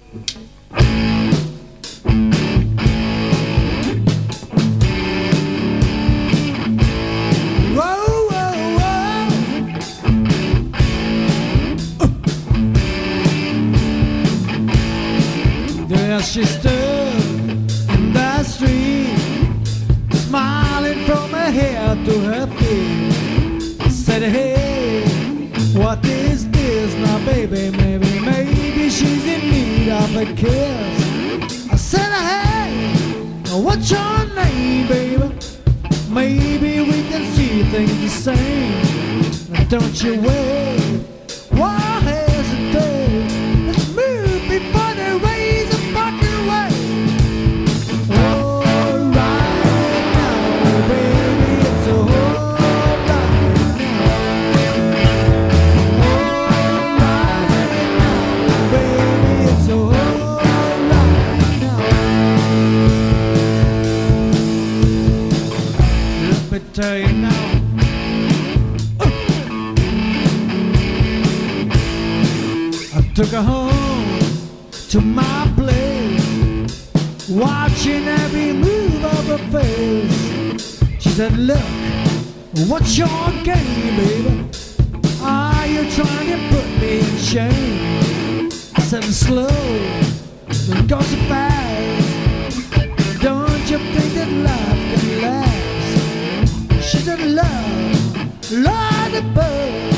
There she stood in the street, smiling from her head to her feet. I said, hey, what is this now, baby? Maybe she's in need of a kiss. I said, hey, what's your name, baby? Maybe we can see things the same. Now don't you wait, why hesitate? Let's move before they raise a fucking way. All right now, baby, it's all right now. All right now, baby, it's all right now. Let me tell you now. Took her home to my place, watching every move of her face. She said, look, what's your game, baby? Are you trying to put me in shame? I said, slow, don't go so fast. Don't you think that love can last? She said, love the bird.